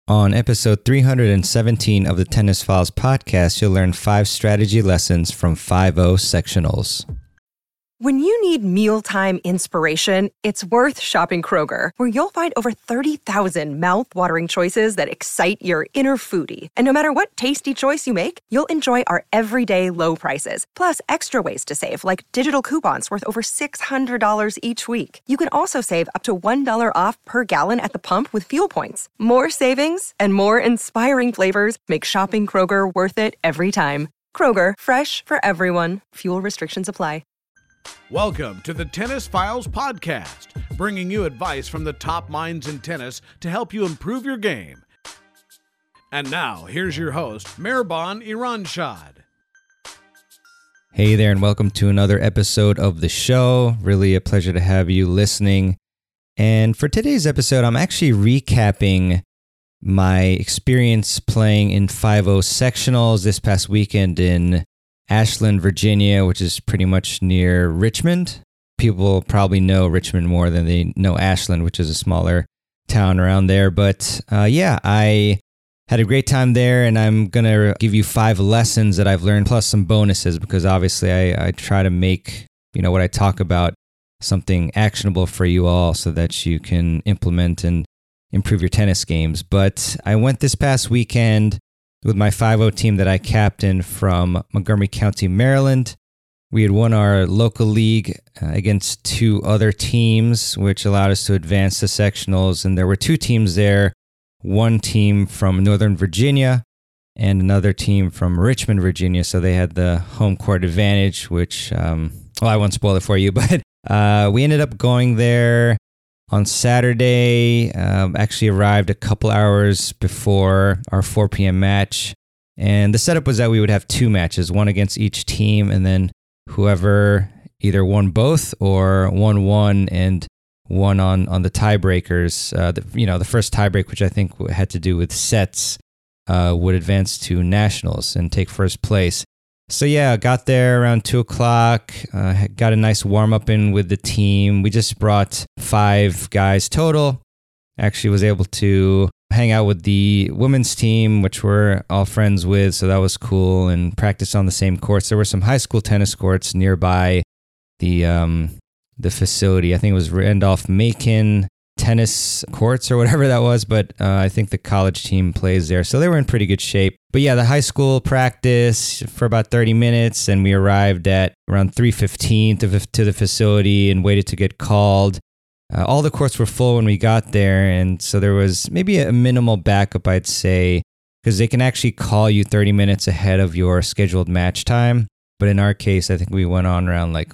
On episode 317 of the Tennis Files podcast, you'll learn 5 strategy lessons from 5-0 sectionals. When you need mealtime inspiration, it's worth shopping Kroger, where you'll find over 30,000 mouth-watering choices that excite your inner foodie. And no matter what tasty choice you make, you'll enjoy our everyday low prices, plus extra ways to save, like digital coupons worth over $600 each week. You can also save up to $1 off per gallon at the pump with fuel points. More savings and more inspiring flavors make shopping Kroger worth it every time. Kroger, fresh for everyone. Fuel restrictions apply. Welcome to the Tennis Files podcast, bringing you advice from the top minds in tennis to help you improve your game. And now, here's your host, Mehrban Iranshad. Hey there, and welcome to another episode of the show. Really a pleasure to have you listening. And for today's episode, I'm actually recapping my experience playing in 5-0 sectionals this past weekend in Ashland, Virginia, which is pretty much near Richmond. People probably know Richmond more than they know Ashland, which is a smaller town around there. But I had a great time there, and I'm going to give you 5 lessons that I've learned, plus some bonuses, because obviously I try to make, what I talk about something actionable for you all so that you can implement and improve your tennis games. But I went this past weekend with my 5-0 team that I captained from Montgomery County, Maryland. We had won our local league against 2 other teams, which allowed us to advance to sectionals. And there were 2 teams there, one team from Northern Virginia and another team from Richmond, Virginia. So they had the home court advantage, which, I won't spoil it for you, but we ended up going there on Saturday. Actually arrived a couple hours before our 4 p.m. match. And the setup was that we would have 2 matches, one against each team, and then whoever either won both or won one and won on the tiebreakers. The first tiebreak, which I think had to do with sets, would advance to nationals and take first place. So got there around 2 o'clock, got a nice warm-up in with the team. We just brought 5 guys total. Actually was able to hang out with the women's team, which we're all friends with, so that was cool, and practice on the same courts. There were some high school tennis courts nearby the facility. I think it was Randolph-Macon tennis courts or whatever that was, but I think the college team plays there, so they were in pretty good shape. But the high school practice for about 30 minutes, and we arrived at around 3:15 to the facility and waited to get called. All the courts were full when we got there, and so there was maybe a minimal backup, I'd say, because they can actually call you 30 minutes ahead of your scheduled match time. But in our case, I think we went on around like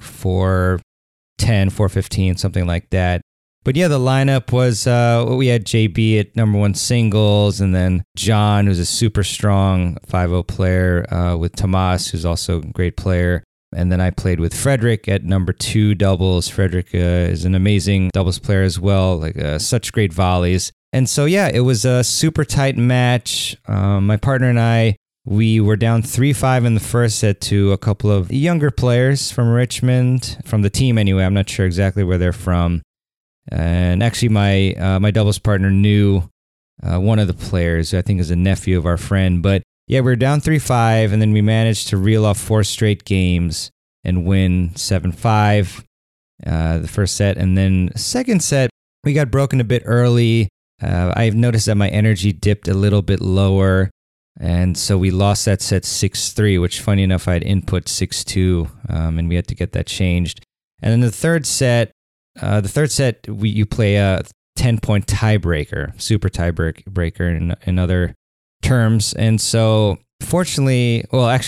4:10, 4:15, something like that. But the lineup was, we had JB at number 1 singles, and then John, who's a super strong 5-0 player, with Tomas, who's also a great player. And then I played with Frederick at number 2 doubles. Frederick is an amazing doubles player as well, such great volleys. And so, it was a super tight match. My partner and I, we were down 3-5 in the first set to a couple of younger players from Richmond, from the team anyway. I'm not sure exactly where they're from. And actually, my doubles partner knew one of the players, who I think is a nephew of our friend. But we were down 3-5, and then we managed to reel off 4 straight games and win 7-5 the first set. And then second set, we got broken a bit early. I've noticed that my energy dipped a little bit lower, and so we lost that set 6-3, which, funny enough, I had input 6-2, and we had to get that changed. And then the third set, you play a 10-point tiebreaker, super tiebreaker in other terms. And so, fortunately,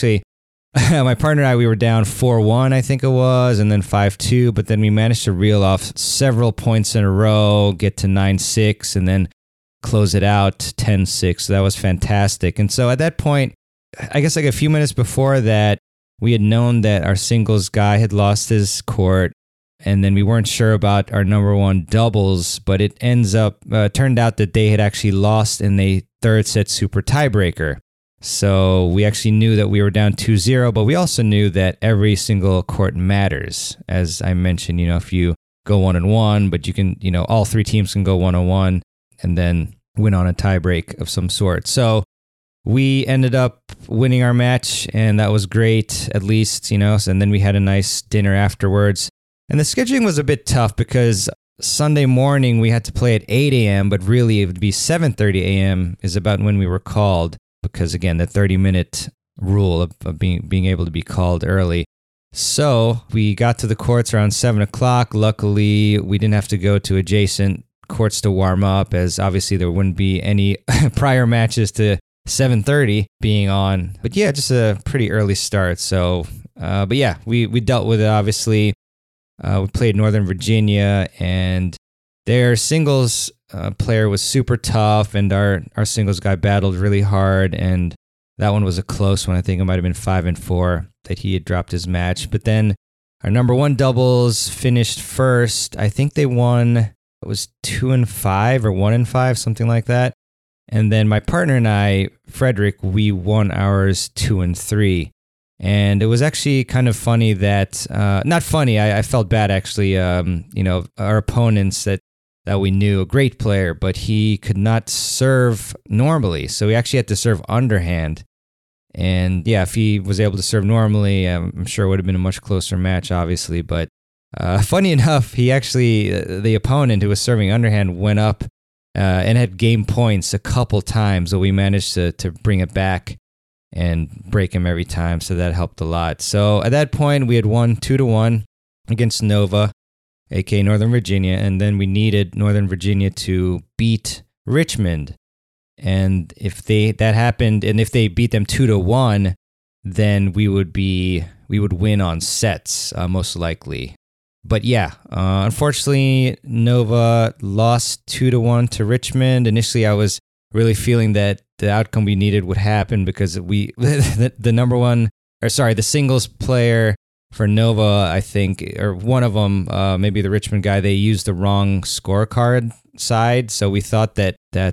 my partner and I, we were down 4-1, I think it was, and then 5-2, but then we managed to reel off several points in a row, get to 9-6, and then close it out 10-6. So that was fantastic. And so at that point, I guess like a few minutes before that, we had known that our singles guy had lost his court. And then we weren't sure about our number 1 doubles, but it turned out that they had actually lost in the third set super tiebreaker. So we actually knew that we were down 2-0, but we also knew that every single court matters. As I mentioned, if you go 1-1, but you can, all 3 teams can go 1-1, and then win on a tiebreak of some sort. So we ended up winning our match, and that was great, at least, and then we had a nice dinner afterwards. And the scheduling was a bit tough because Sunday morning we had to play at 8 a.m., but really it would be 7:30 a.m. is about when we were called, because again, the 30-minute rule of being able to be called early. So we got to the courts around 7 o'clock. Luckily, we didn't have to go to adjacent courts to warm up, as obviously there wouldn't be any prior matches to 7:30 being on. But yeah, just a pretty early start. So, but yeah, we dealt with it, obviously. We played Northern Virginia, and their singles player was super tough, and our singles guy battled really hard, and that one was a close one. I think it might have been 5-4 that he had dropped his match. But then our number one doubles finished first. I think they won, it was 2-5 or 1-5, something like that. And then my partner and I, Frederick, we won ours 2-3. And it was actually kind of funny that, not funny, I felt bad actually, our opponents that we knew, a great player, but he could not serve normally. So he actually had to serve underhand. And yeah, if he was able to serve normally, I'm sure it would have been a much closer match, obviously. But funny enough, he actually, the opponent who was serving underhand went up and had game points a couple times, so we managed to bring it back and break him every time, so that helped a lot. So at that point, we had won 2-1 against Nova, aka Northern Virginia, and then we needed Northern Virginia to beat Richmond. And if that happened, and if they beat them 2-1, then we would win on sets, most likely. But yeah, unfortunately, Nova lost 2-1 to Richmond. Initially, I was really feeling that the outcome we needed would happen because the singles player for Nova, I think, or one of them, maybe the Richmond guy, they used the wrong scorecard side. So we thought that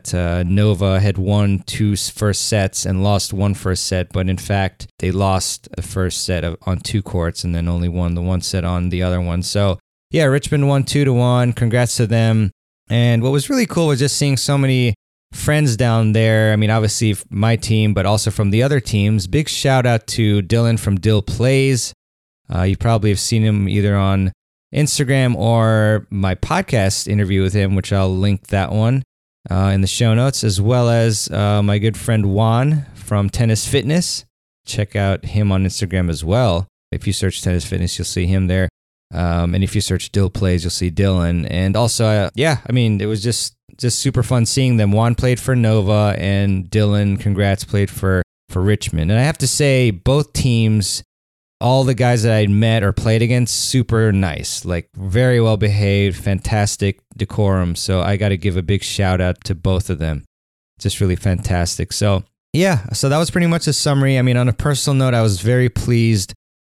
Nova had won 2 first sets and lost 1 first set, but in fact, they lost the first set on 2 courts and then only won the 1 set on the other one. So yeah, Richmond won 2-1. Congrats to them. And what was really cool was just seeing so many friends down there. I mean, obviously my team, but also from the other teams. Big shout out to Dylan from Dill Plays. You probably have seen him either on Instagram or my podcast interview with him, which I'll link that one in the show notes, as well as my good friend Juan from Tennis Fitness. Check out him on Instagram as well. If you search Tennis Fitness, you'll see him there. And if you search Dill Plays, you'll see Dylan. And also, it was just super fun seeing them. Juan played for Nova, and Dylan, congrats, played for Richmond. And I have to say, both teams, all the guys that I met or played against, super nice, like very well behaved, fantastic decorum. So I got to give a big shout out to both of them. Just really fantastic. So yeah, so that was pretty much a summary. I mean, on a personal note, I was very pleased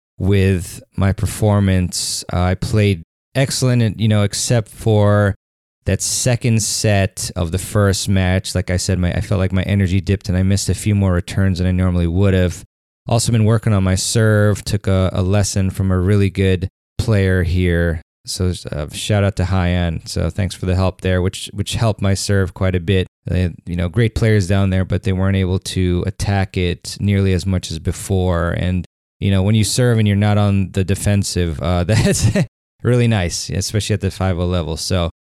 with my performance. I played excellent, except for that second set of the first match. Like I said, I felt like my energy dipped and I missed a few more returns than I normally would have. Also been working on my serve, took a lesson from a really good player here. So shout out to Hyan. So thanks for the help there, which helped my serve quite a bit. Great players down there, but they weren't able to attack it nearly as much as before. And, when you serve and you're not on the defensive, that's really nice, especially at the 5-0 level. So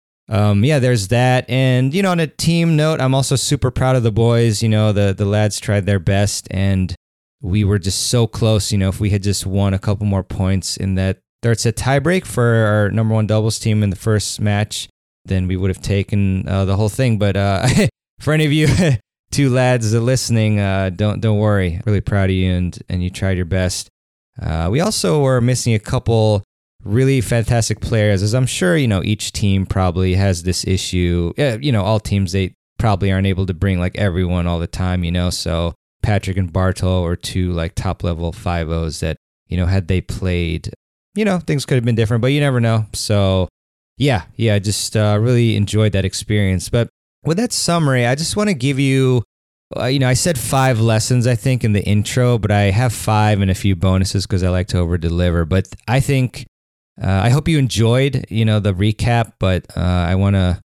there's that. And, on a team note, I'm also super proud of the boys. The lads tried their best, and we were just so close. If we had just won a couple more points in that third set tiebreak for our number one doubles team in the first match, then we would have taken the whole thing. But for any of you two lads listening, don't worry. Really proud of you, and you tried your best. We also were missing a couple really fantastic players, as I'm sure, each team probably has this issue. All teams, they probably aren't able to bring like everyone all the time, So Patrick and Bartol are 2 like top level 5-0s that, had they played, things could have been different, but you never know. So yeah, just really enjoyed that experience. But with that summary, I just want to give you, I said 5 lessons, I think, in the intro, but I have 5 and a few bonuses because I like to over deliver. But I think, I hope you enjoyed, the recap, but I want to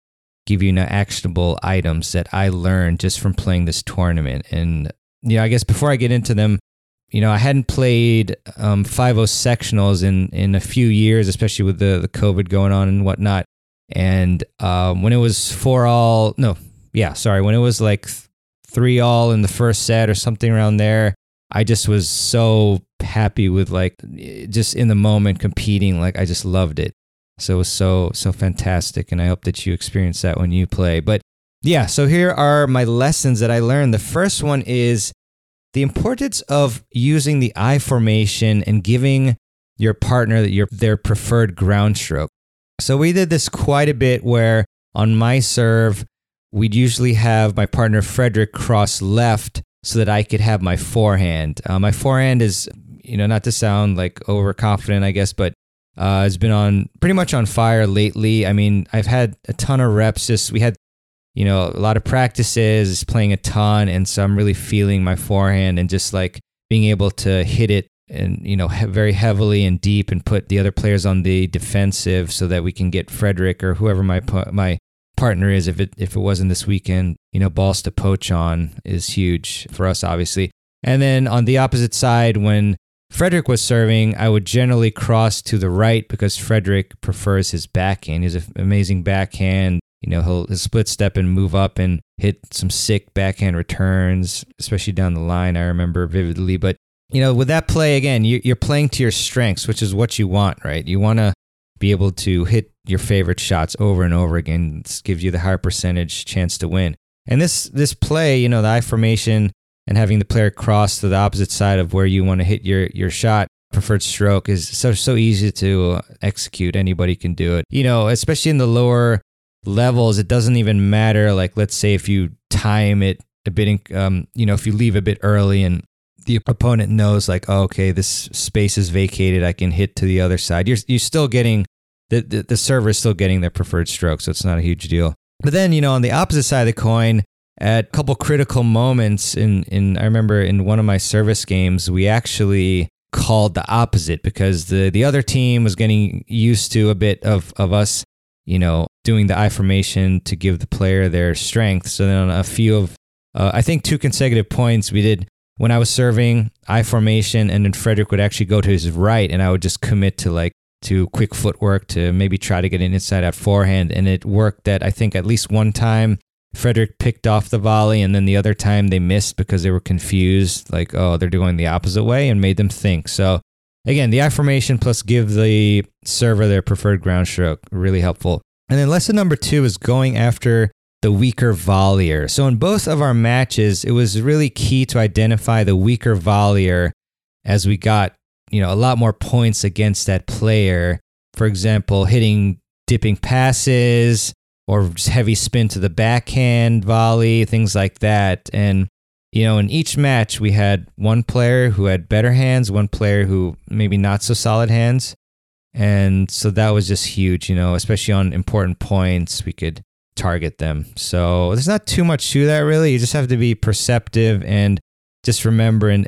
give you actionable items that I learned just from playing this tournament. And, I guess before I get into them, I hadn't played 5-0 sectionals in a few years, especially with the COVID going on and whatnot. And when it was 4-all, when it was like 3-all in the first set or something around there, I just was so happy with just in the moment competing. I just loved it. So it was so fantastic. And I hope that you experience that when you play. But yeah, so here are my lessons that I learned. The first one is the importance of using the I formation and giving your partner their preferred ground stroke. So we did this quite a bit where on my serve, we'd usually have my partner Frederick cross left so that I could have my forehand. My forehand is, not to sound overconfident, I guess, but it's been pretty much on fire lately. I mean, I've had a ton of reps. We had a lot of practices, playing a ton, and so I'm really feeling my forehand and just being able to hit it and very heavily and deep and put the other players on the defensive so that we can get Frederick or whoever my partner is. If it wasn't this weekend, balls to poach on is huge for us, obviously. And then on the opposite side, when Frederick was serving, I would generally cross to the right because Frederick prefers his backhand. He has an amazing backhand. He'll split step and move up and hit some sick backhand returns, especially down the line. I remember vividly. But, with that play, again, you're playing to your strengths, which is what you want, right? You want to be able to hit your favorite shots over and over again. This gives you the higher percentage chance to win. And this play, the I formation and having the player cross to the opposite side of where you want to hit your shot, preferred stroke, is so easy to execute. Anybody can do it. Especially in the lower levels, it doesn't even matter. Let's say if you time it a bit, if you leave a bit early and the opponent knows okay, this space is vacated, I can hit to the other side. You're still getting the server is still getting their preferred stroke, so it's not a huge deal. But then on the opposite side of the coin, at a couple critical moments I remember in one of my service games, we actually called the opposite because the other team was getting used to a bit of us, doing the I formation to give the player their strength. So then on a few of, I think 2 consecutive points, we did when I was serving I formation, and then Frederick would actually go to his right, and I would just commit to quick footwork to maybe try to get an inside out forehand. And it worked that I think at least one time Frederick picked off the volley, and then the other time they missed because they were confused, they're going the opposite way, and made them think. So again, the I formation plus give the server their preferred ground stroke, really helpful. And then lesson number 2 is going after the weaker volleyer. So in both of our matches, it was really key to identify the weaker volleyer as we got, a lot more points against that player. For example, hitting dipping passes or just heavy spin to the backhand volley, things like that. And, in each match, we had one player who had better hands, one player who maybe not so solid hands. And so that was just huge, especially on important points, we could target them. So there's not too much to that, really. You just have to be perceptive and just remember. And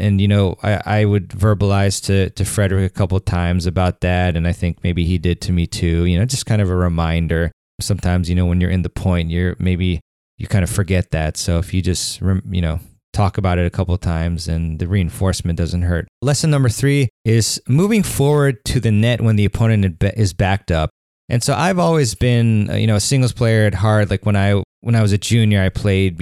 I would verbalize to Frederick a couple of times about that. And I think maybe he did to me too, just kind of a reminder. Sometimes, when you're in the point, you kind of forget that. So if you just, talk about it a couple of times, and the reinforcement doesn't hurt. Lesson number 3 is moving forward to the net when the opponent is backed up. And so I've always been, a singles player at heart. When I was a junior, I played,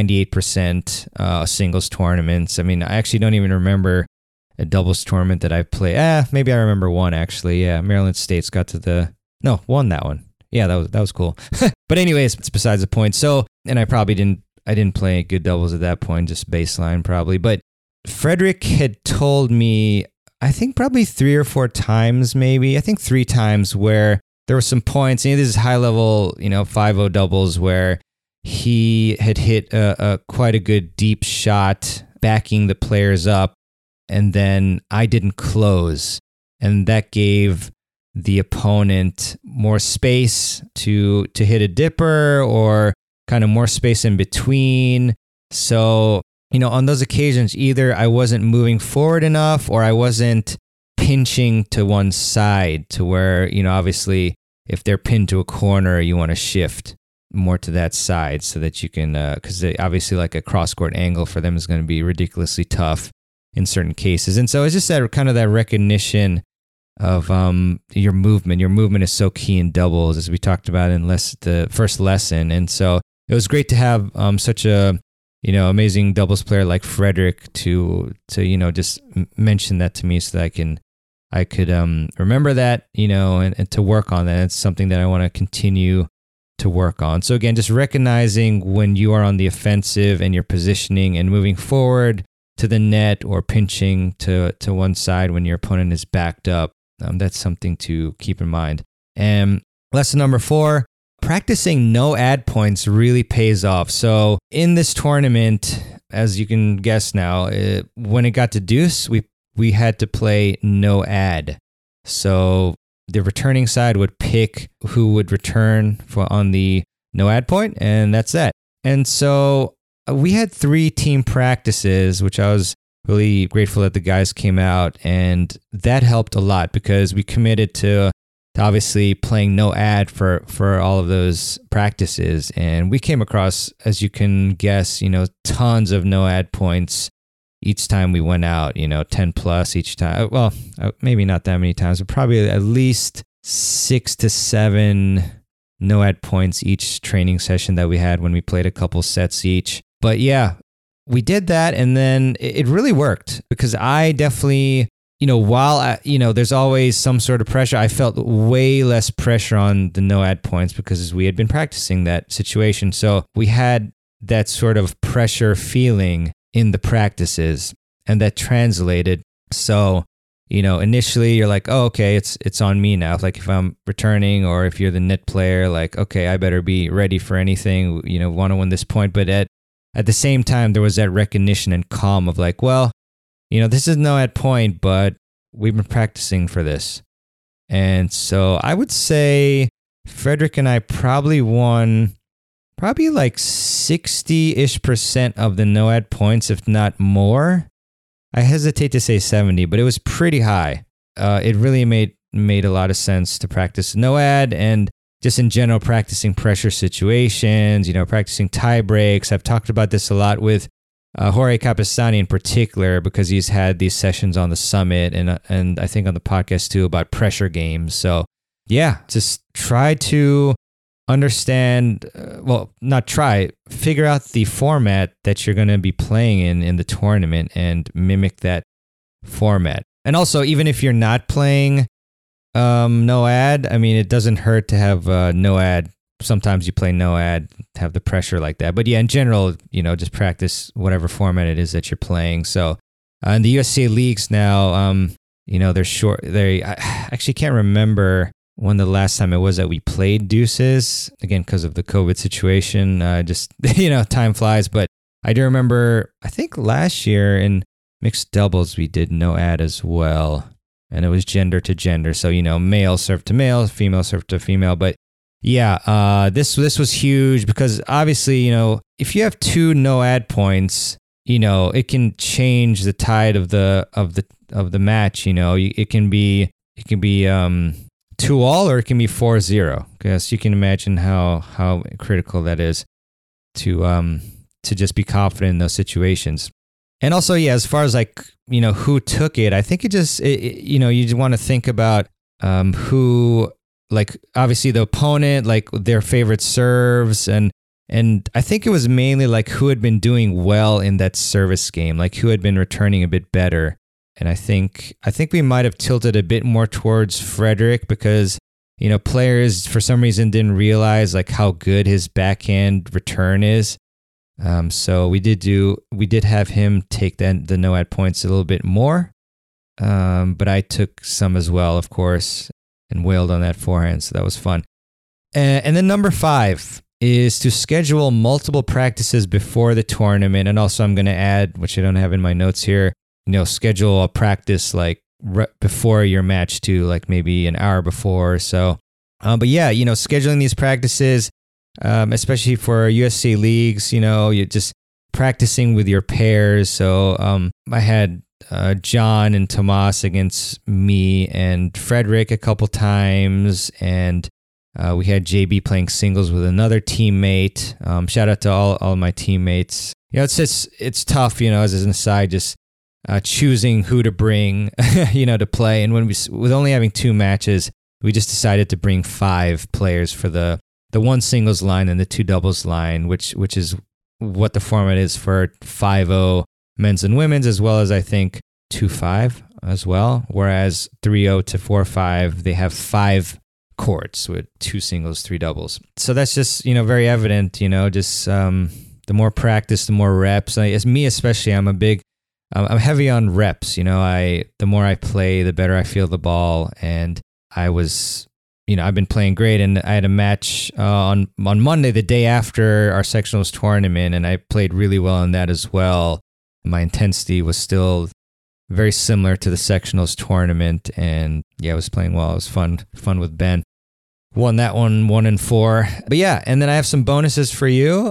98% singles tournaments. I mean, I actually don't even remember a doubles tournament that I played. Maybe I remember one actually. Yeah, Maryland State's won that one. Yeah, that was cool. But anyways, it's besides the point. So, and I probably didn't play good doubles at that point, just baseline probably. But Frederick had told me, I think probably 3 or 4 times, maybe. I think 3 times where there were some points. This is high level, 5-0 doubles where he had hit quite a good deep shot, backing the players up, and then I didn't close, and that gave the opponent more space to hit a dipper or kind of more space in between. So, on those occasions, either I wasn't moving forward enough or I wasn't pinching to one side to where, obviously if they're pinned to a corner, you want to shift. more to that side so that you can, because obviously like a cross-court angle for them is going to be ridiculously tough in certain cases. And so it's just that kind of that recognition of your movement. Your movement is so key in doubles, as we talked about in the first lesson. And so it was great to have such a amazing doubles player like Frederick to just mention that to me so that I could remember that, and to work on that. It's something that I want to continue to work on. So again, just recognizing when you are on the offensive and you're positioning and moving forward to the net or pinching to one side when your opponent is backed up. That's something to keep in mind. And lesson number 4, practicing no ad points really pays off. So in this tournament, as you can guess now, when it got to deuce, we had to play no ad. So the returning side would pick who would return on the no ad point, and that's that. And so we had 3 team practices, which I was really grateful that the guys came out, and that helped a lot because we committed to obviously playing no ad for all of those practices. And we came across, as you can guess, tons of no ad points each time we went out, 10 plus each time. Well, maybe not that many times, but probably at least 6 to 7 no ad points each training session that we had when we played a couple sets each. But yeah, we did that, and then it really worked because I definitely, while there's always some sort of pressure, I felt way less pressure on the no ad points because we had been practicing that situation. So we had that sort of pressure feeling in the practices, and that translated. So, initially you're like, oh, okay, it's on me now. Like if I'm returning or if you're the net player, like, okay, I better be ready for anything, want to win this point. But at the same time, there was that recognition and calm of like, well, this is no ad point, but we've been practicing for this. And so I would say Frederick and I probably won like 60-ish% of the no ad points, if not more. I hesitate to say 70, but it was pretty high. It really made a lot of sense to practice no ad and just in general practicing pressure situations, practicing tie breaks. I've talked about this a lot with Jorge Capestany in particular because he's had these sessions on the summit and I think on the podcast too about pressure games. So yeah, just try to understand, figure out the format that you're going to be playing in the tournament and mimic that format. And also, even if you're not playing no ad, I mean, it doesn't hurt to have no ad. Sometimes you play no ad, have the pressure like that. But yeah, in general, just practice whatever format it is that you're playing. So in the USTA leagues now, they're short. I actually can't remember when the last time it was that we played deuces, again, because of the COVID situation, time flies. But I do remember, I think last year in mixed doubles, we did no ad as well. And it was gender to gender. So, male served to male, female served to female. But yeah, this was huge because obviously, if you have 2 no ad points, it can change the tide of the match. It can be 2-all or it can be 4-0. Because you can imagine how critical that is to just be confident in those situations. And also, yeah, as far as like, who took it, I think you just want to think about who, like, obviously the opponent, like their favorite serves. And I think it was mainly like who had been doing well in that service game, like who had been returning a bit better. And I think we might have tilted a bit more towards Frederick because, players for some reason didn't realize like how good his backhand return is. So we did have him take the no ad points a little bit more. But I took some as well, of course, and wailed on that forehand. So that was fun. And then number 5 is to schedule multiple practices before the tournament. And also I'm going to add, which I don't have in my notes here, schedule a practice like before your match too, like maybe an hour before or so. But yeah, scheduling these practices, especially for USTA leagues, you're just practicing with your pairs. So I had John and Tomas against me and Frederick a couple times, and We had JB playing singles with another teammate. Shout out to all my teammates. It's tough, as an aside, just choosing who to bring, to play. And with only having 2 matches, we just decided to bring 5 players for the 1 singles line and the 2 doubles line, which is what the format is for 5-0 men's and women's, as well as I think 2-5 as well. Whereas 3-0 to 4-5, they have 5 courts with 2 singles, 3 doubles. So that's just, very evident, just the more practice, the more reps. As me especially, I'm heavy on reps. The more I play, the better I feel the ball. And I was, I've been playing great. And I had a match on Monday, the day after our sectionals tournament, and I played really well in that as well. My intensity was still very similar to the sectionals tournament, and I was playing well. It was fun with Ben. Won that one 1-4. But and then I have some bonuses for you.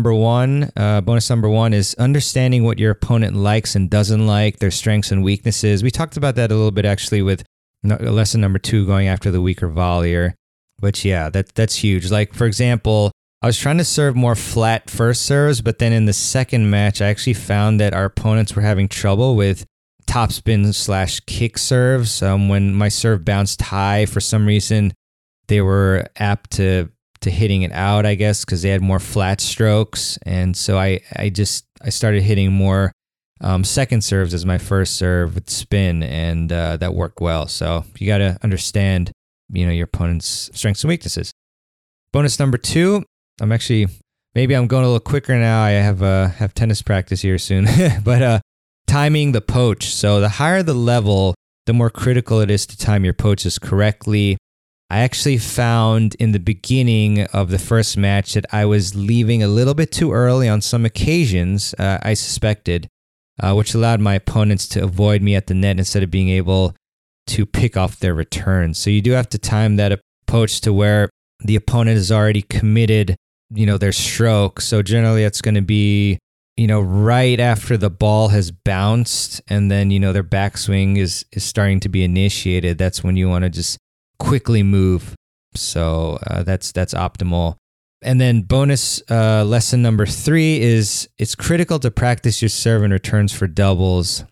Bonus number 1 is understanding what your opponent likes and doesn't like, their strengths and weaknesses. We talked about that a little bit actually with lesson number 2, going after the weaker volleyer. But that's huge. Like, for example, I was trying to serve more flat first serves, but then in the second match, I actually found that our opponents were having trouble with topspin/kick serves. When my serve bounced high, for some reason, they were apt to hitting it out, I guess, because they had more flat strokes. And so I started hitting more second serves as my first serve with spin, and that worked well. So you got to understand, your opponent's strengths and weaknesses. Bonus number 2, maybe I'm going a little quicker now. I have tennis practice here soon, but timing the poach. So the higher the level, the more critical it is to time your poaches correctly. I actually found in the beginning of the first match that I was leaving a little bit too early on some occasions, I suspected, which allowed my opponents to avoid me at the net instead of being able to pick off their returns. So you do have to time that poach to where the opponent has already committed, their stroke. So generally it's going to be, right after the ball has bounced and then, their backswing is starting to be initiated. That's when you want to just quickly move. So that's optimal. And then bonus lesson number 3 is it's critical to practice your serve and returns for doubles.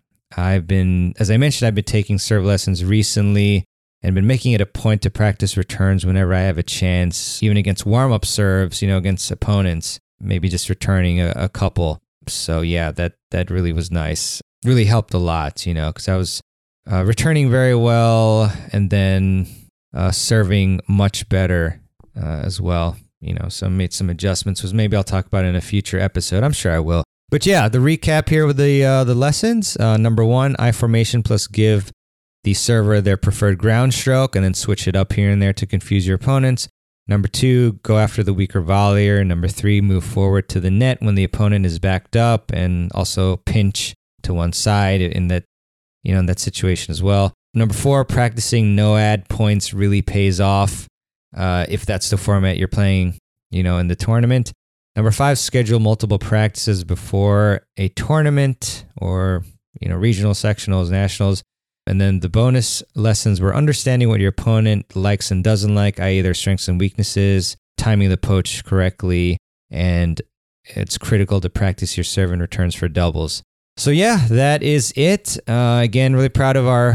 As I mentioned, I've been taking serve lessons recently and been making it a point to practice returns whenever I have a chance, even against warm-up serves, against opponents, maybe just returning a couple. So that really was nice. Really helped a lot, because I was returning very well and then serving much better as well. So I made some adjustments, which maybe I'll talk about in a future episode. I'm sure I will. But the recap here with the lessons. Number 1, I formation plus give the server their preferred ground stroke and then switch it up here and there to confuse your opponents. Number 2, go after the weaker volleyer. Number 3, move forward to the net when the opponent is backed up, and also pinch to one side in that situation as well. Number 4, practicing no ad points really pays off if that's the format you're playing, in the tournament. Number 5, schedule multiple practices before a tournament or, regional, sectionals, nationals. And then the bonus lessons were understanding what your opponent likes and doesn't like, i.e. their strengths and weaknesses, timing the poach correctly, and it's critical to practice your serve and returns for doubles. So that is it. Again, really proud of our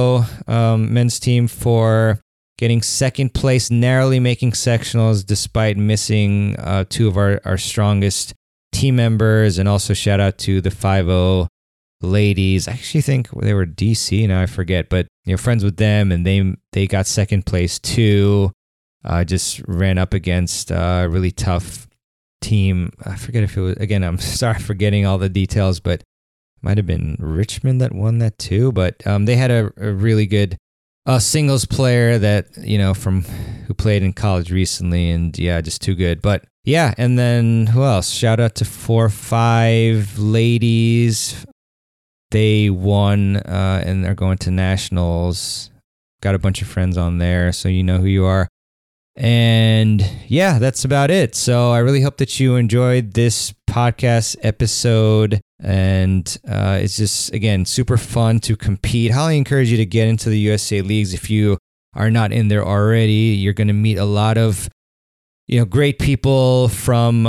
5-0 men's team for getting second place, narrowly making sectionals despite missing 2 of our strongest team members. And also shout out to the 5-0 ladies. I actually think they were DC, now I forget, but friends with them, and they got second place too. Just ran up against a really tough team. I forget if it was, again, I'm sorry for forgetting all the details, but might have been Richmond that won that too. But they had a really good singles player that, from who played in college recently, and just too good. But and then who else? Shout out to 4-5 ladies. They won and they're going to nationals. Got a bunch of friends on there, so you know who you are. And that's about it. So I really hope that you enjoyed this podcast episode. And it's just, again, super fun to compete. Highly encourage you to get into the USA Leagues if you are not in there already. You're going to meet a lot of great people from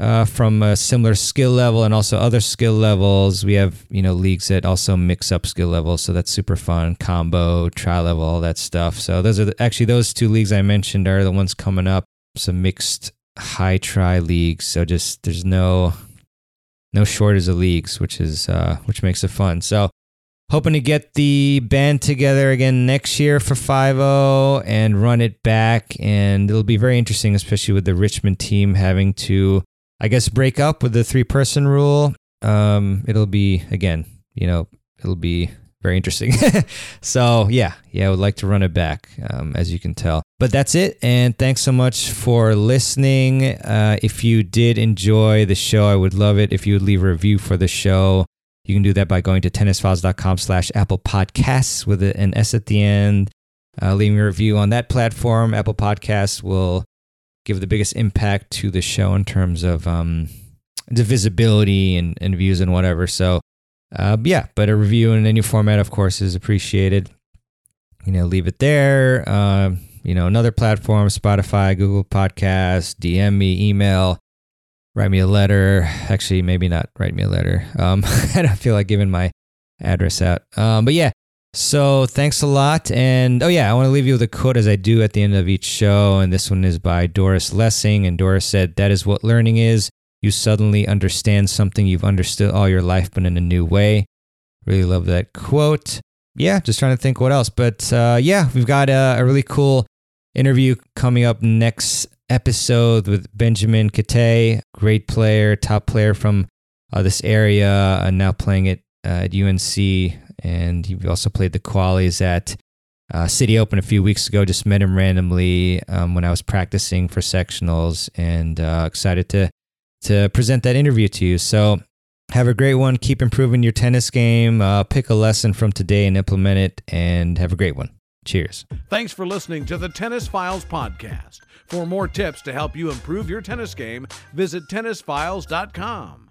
a similar skill level and also other skill levels. We have leagues that also mix up skill levels, so that's super fun. Combo, tri-level, all that stuff. So those are actually those two leagues I mentioned are the ones coming up. Some mixed high tri leagues. So just there's no shortage of leagues, which makes it fun. So hoping to get the band together again next year for 5-0 and run it back. And it'll be very interesting, especially with the Richmond team having to, I guess, break up with the 3-person rule. It'll be, again, it'll be very interesting. So yeah, I would like to run it back, as you can tell. But that's it. And thanks so much for listening. If you did enjoy the show, I would love it if you would leave a review for the show. You can do that by going to tennisfiles.com/Apple Podcasts with an S at the end. Leaving a review on that platform. Apple Podcasts will give the biggest impact to the show in terms of the visibility and views and whatever. So, but a review in any format, of course, is appreciated. Leave it there. Another platform, Spotify, Google Podcasts, DM me, email. Write me a letter. Actually, maybe not write me a letter. I don't feel like giving my address out. But yeah, so thanks a lot. And I want to leave you with a quote as I do at the end of each show. And this one is by Doris Lessing. And Doris said, "That is what learning is. You suddenly understand something you've understood all your life, but in a new way." Really love that quote. Yeah, just trying to think what else. But we've got a really cool interview coming up next episode with Benjamin Kate, great player, top player from this area, and now playing it at UNC. And he also played the qualies at City Open a few weeks ago. Just met him randomly when I was practicing for sectionals, and excited to present that interview to you. So have a great one. Keep improving your tennis game. Pick a lesson from today and implement it, and have a great one. Cheers. Thanks for listening to the Tennis Files podcast. For more tips to help you improve your tennis game, visit tennisfiles.com.